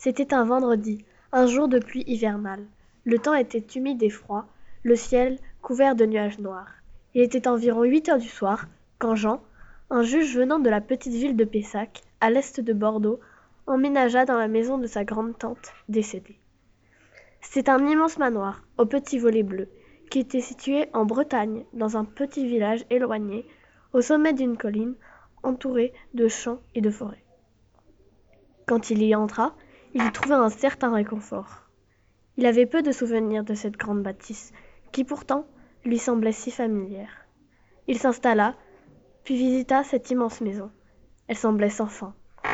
C'était un vendredi, un jour de pluie hivernale. Le temps était humide et froid, le ciel couvert de nuages noirs. Il était environ 8 heures du soir quand Jean, un juge venant de la petite ville de Pessac, à l'est de Bordeaux, emménagea dans la maison de sa grande-tante, décédée. C'est un immense manoir, aux petits volets bleus, qui était situé en Bretagne, dans un petit village éloigné, au sommet d'une colline, entouré de champs et de forêts. Quand il y entra, il y trouva un certain réconfort. Il avait peu de souvenirs de cette grande bâtisse, qui pourtant lui semblait si familière. Il s'installa, puis visita cette immense maison. Elle semblait sans fin.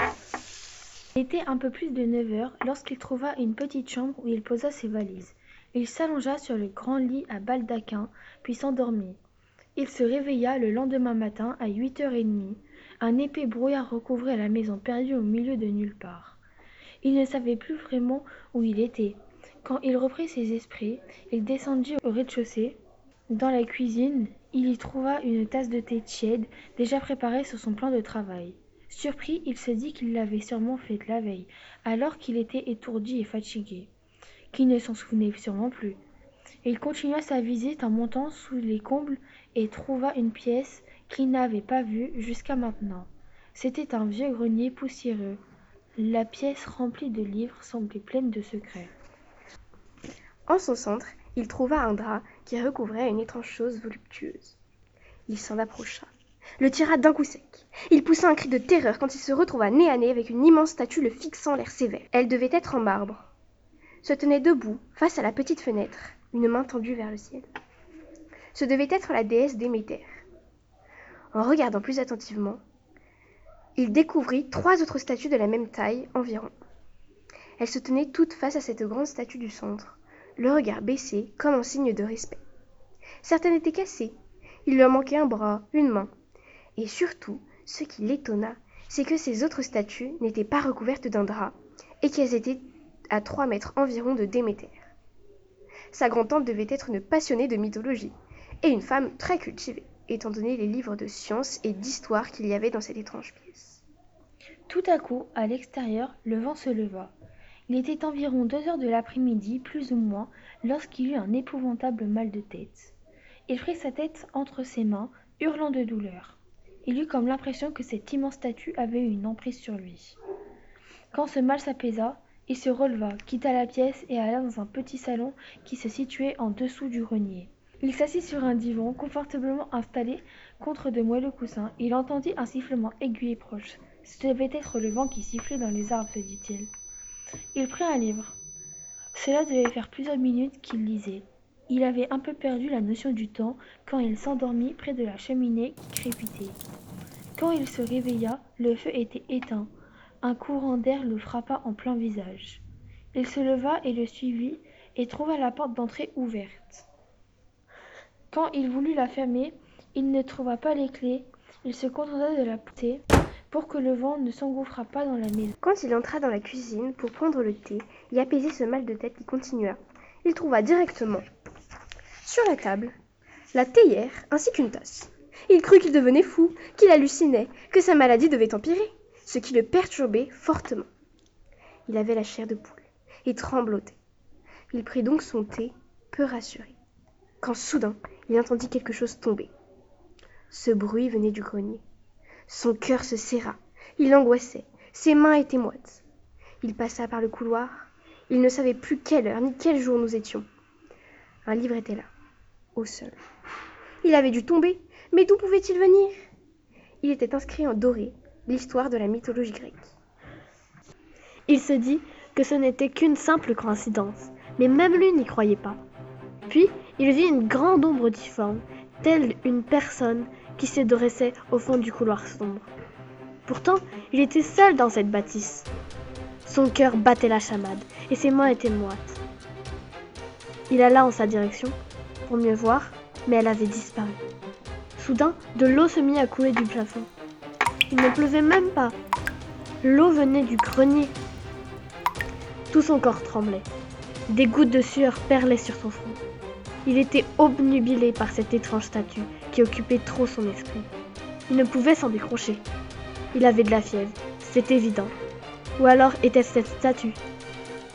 Il était un peu plus de 9 heures lorsqu'il trouva une petite chambre où il posa ses valises. Il s'allongea sur le grand lit à baldaquin, puis s'endormit. Il se réveilla le lendemain matin à 8h30. Un épais brouillard recouvrait la maison perdue au milieu de nulle part. Il ne savait plus vraiment où il était. Quand il reprit ses esprits, il descendit au rez-de-chaussée. Dans la cuisine, il y trouva une tasse de thé tiède, déjà préparée sur son plan de travail. Surpris, il se dit qu'il l'avait sûrement faite la veille, alors qu'il était étourdi et fatigué, qu'il ne s'en souvenait sûrement plus. Il continua sa visite en montant sous les combles et trouva une pièce qu'il n'avait pas vue jusqu'à maintenant. C'était un vieux grenier poussiéreux. La pièce remplie de livres semblait pleine de secrets. En son centre, il trouva un drap qui recouvrait une étrange chose voluptueuse. Il s'en approcha, le tira d'un coup sec. Il poussa un cri de terreur quand il se retrouva nez à nez avec une immense statue le fixant l'air sévère. Elle devait être en marbre. Se tenait debout, face à la petite fenêtre, une main tendue vers le ciel. Ce devait être la déesse Déméter. En regardant plus attentivement, il découvrit 3 autres statues de la même taille environ. Elles se tenaient toutes face à cette grande statue du centre, le regard baissé comme en signe de respect. Certaines étaient cassées, il leur manquait un bras, une main. Et surtout, ce qui l'étonna, c'est que ces autres statues n'étaient pas recouvertes d'un drap et qu'elles étaient à 3 mètres environ de Déméter. Sa grand-tante devait être une passionnée de mythologie et une femme très cultivée, étant donné les livres de science et d'histoire qu'il y avait dans cette étrange pièce. Tout à coup, à l'extérieur, le vent se leva. Il était environ 2 heures de l'après-midi, plus ou moins, lorsqu'il eut un épouvantable mal de tête. Il prit sa tête entre ses mains, hurlant de douleur. Il eut comme l'impression que cette immense statue avait eu une emprise sur lui. Quand ce mal s'apaisa, il se releva, quitta la pièce et alla dans un petit salon qui se situait en dessous du grenier. Il s'assit sur un divan, confortablement installé contre de moelleux coussins. Il entendit un sifflement aigu et proche. Ce devait être le vent qui sifflait dans les arbres, se dit-il. Il prit un livre. Cela devait faire plusieurs minutes qu'il lisait. Il avait un peu perdu la notion du temps quand il s'endormit près de la cheminée qui crépitait. Quand il se réveilla, le feu était éteint. Un courant d'air le frappa en plein visage. Il se leva et le suivit et trouva la porte d'entrée ouverte. Quand il voulut la fermer, il ne trouva pas les clés. Il se contenta de la pousser pour que le vent ne s'engouffrât pas dans la maison. Quand il entra dans la cuisine pour prendre le thé et apaiser ce mal de tête qui continua, il trouva directement, sur la table, la théière ainsi qu'une tasse. Il crut qu'il devenait fou, qu'il hallucinait, que sa maladie devait empirer, ce qui le perturbait fortement. Il avait la chair de poule et tremblotait. Il prit donc son thé, peu rassuré, quand soudain il entendit quelque chose tomber. Ce bruit venait du grenier. Son cœur se serra, il angoissait, ses mains étaient moites. Il passa par le couloir, il ne savait plus quelle heure ni quel jour nous étions. Un livre était là, au sol. Il avait dû tomber, mais d'où pouvait-il venir? Il était inscrit en doré, l'histoire de la mythologie grecque. Il se dit que ce n'était qu'une simple coïncidence, mais même lui n'y croyait pas. Puis, il vit une grande ombre difforme, telle une personne qui se dressait au fond du couloir sombre. Pourtant, il était seul dans cette bâtisse. Son cœur battait la chamade et ses mains étaient moites. Il alla en sa direction pour mieux voir, mais elle avait disparu. Soudain, de l'eau se mit à couler du plafond. Il ne pleuvait même pas. L'eau venait du grenier. Tout son corps tremblait. Des gouttes de sueur perlaient sur son front. Il était obnubilé par cette étrange statue qui occupait trop son esprit. Il ne pouvait s'en décrocher. Il avait de la fièvre, c'est évident. Ou alors était-ce cette statue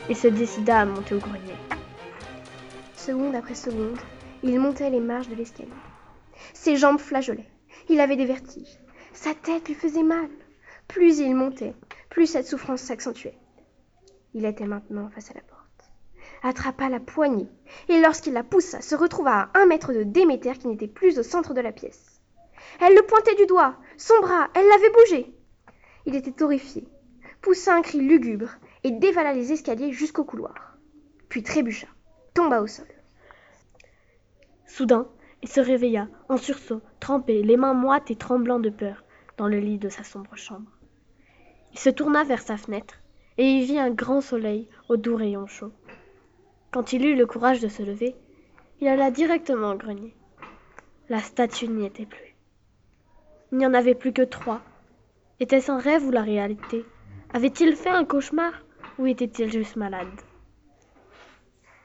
Il se décida à monter au grenier. Seconde après seconde, il montait les marches de l'escalier. Ses jambes flageolaient. Il avait des vertiges. Sa tête lui faisait mal. Plus il montait, plus cette souffrance s'accentuait. Il était maintenant face à la porte. Attrapa la poignée, et lorsqu'il la poussa, se retrouva à 1 mètre de Déméter qui n'était plus au centre de la pièce. Elle le pointait du doigt. Son bras, elle l'avait bougé. Il était horrifié, poussa un cri lugubre et dévala les escaliers jusqu'au couloir. Puis trébucha, tomba au sol. Soudain, il se réveilla, en sursaut, trempé, les mains moites et tremblant de peur, dans le lit de sa sombre chambre. Il se tourna vers sa fenêtre, et y vit un grand soleil aux doux rayons chauds. Quand il eut le courage de se lever, il alla directement au grenier. La statue n'y était plus. Il n'y en avait plus que 3. Était-ce un rêve ou la réalité? Avait-il fait un cauchemar ou était-il juste malade?